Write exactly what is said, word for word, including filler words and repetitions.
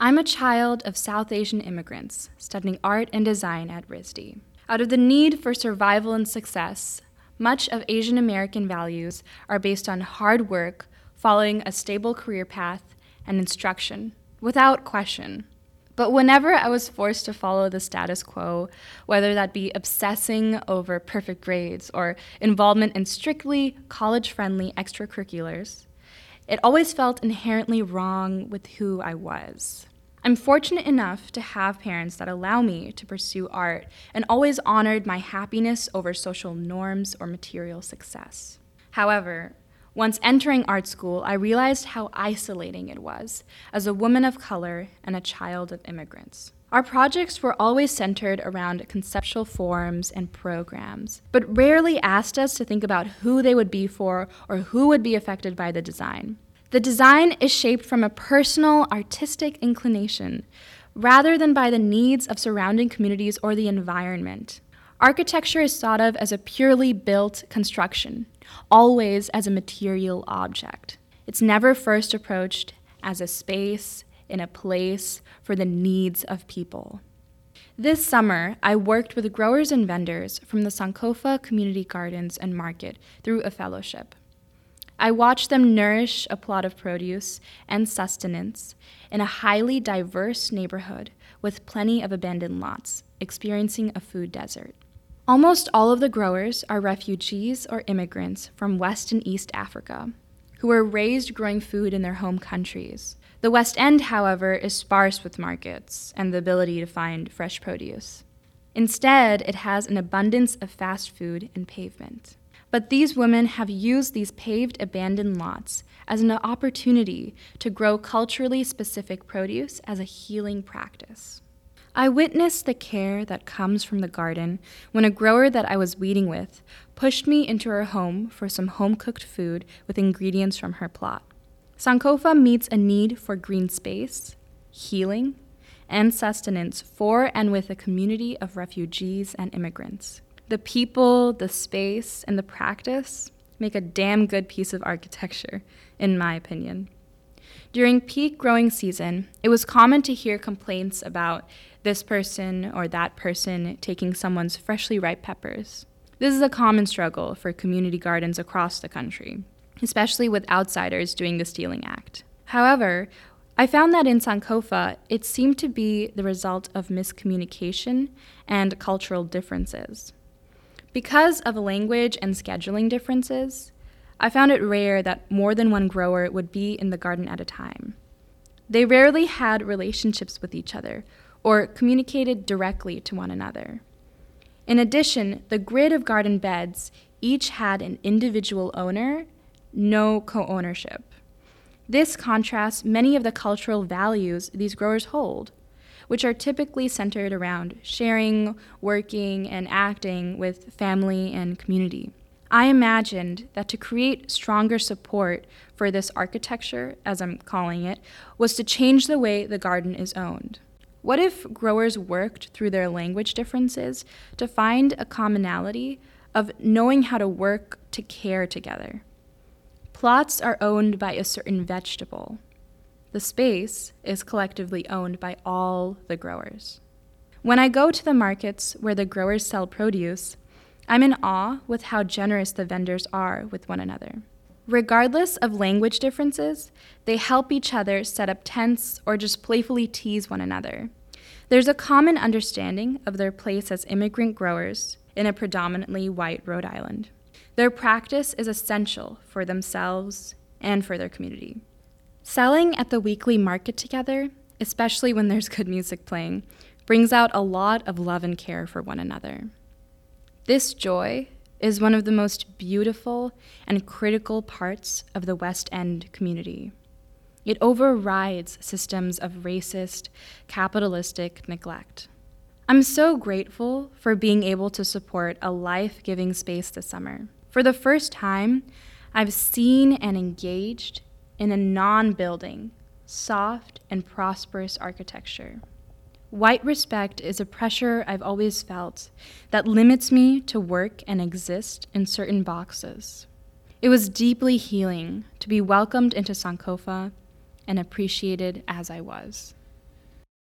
I'm a child of South Asian immigrants studying art and design at R I S D. Out of the need for survival and success, much of Asian American values are based on hard work, following a stable career path, and instruction, without question. But whenever I was forced to follow the status quo, whether that be obsessing over perfect grades or involvement in strictly college-friendly extracurriculars, it always felt inherently wrong with who I was. I'm fortunate enough to have parents that allow me to pursue art and always honored my happiness over social norms or material success. However, once entering art school, I realized how isolating it was as a woman of color and a child of immigrants. Our projects were always centered around conceptual forms and programs, but rarely asked us to think about who they would be for or who would be affected by the design. The design is shaped from a personal, artistic inclination, rather than by the needs of surrounding communities or the environment. Architecture is thought of as a purely built construction, always as a material object. It's never first approached as a space in a place for the needs of people. This summer, I worked with growers and vendors from the Sankofa Community Gardens and Market through a fellowship. I watched them nourish a plot of produce and sustenance in a highly diverse neighborhood with plenty of abandoned lots, experiencing a food desert. Almost all of the growers are refugees or immigrants from West and East Africa, who were raised growing food in their home countries. The West End, however, is sparse with markets and the ability to find fresh produce. Instead, it has an abundance of fast food and pavement. But these women have used these paved abandoned lots as an opportunity to grow culturally specific produce as a healing practice. I witnessed the care that comes from the garden when a grower that I was weeding with pushed me into her home for some home-cooked food with ingredients from her plot. Sankofa meets a need for green space, healing, and sustenance for and with a community of refugees and immigrants. The people, the space, and the practice make a damn good piece of architecture, in my opinion. During peak growing season, it was common to hear complaints about this person or that person taking someone's freshly ripe peppers. This is a common struggle for community gardens across the country, especially with outsiders doing the stealing act. However, I found that in Sankofa, it seemed to be the result of miscommunication and cultural differences. Because of language and scheduling differences, I found it rare that more than one grower would be in the garden at a time. They rarely had relationships with each other or communicated directly to one another. In addition, the grid of garden beds each had an individual owner, no co-ownership. This contrasts many of the cultural values these growers hold, which are typically centered around sharing, working, and acting with family and community. I imagined that to create stronger support for this architecture, as I'm calling it, was to change the way the garden is owned. What if growers worked through their language differences to find a commonality of knowing how to work to care together? Plots are owned by a certain vegetable. The space is collectively owned by all the growers. When I go to the markets where the growers sell produce, I'm in awe with how generous the vendors are with one another. Regardless of language differences, they help each other set up tents or just playfully tease one another. There's a common understanding of their place as immigrant growers in a predominantly white Rhode Island. Their practice is essential for themselves and for their community. Selling at the weekly market together, especially when there's good music playing, brings out a lot of love and care for one another. This joy is one of the most beautiful and critical parts of the West End community. It overrides systems of racist, capitalistic neglect. I'm so grateful for being able to support a life-giving space this summer. For the first time, I've seen and engaged in a non-building, soft and prosperous architecture. White respect is a pressure I've always felt that limits me to work and exist in certain boxes. It was deeply healing to be welcomed into Sankofa and appreciated as I was.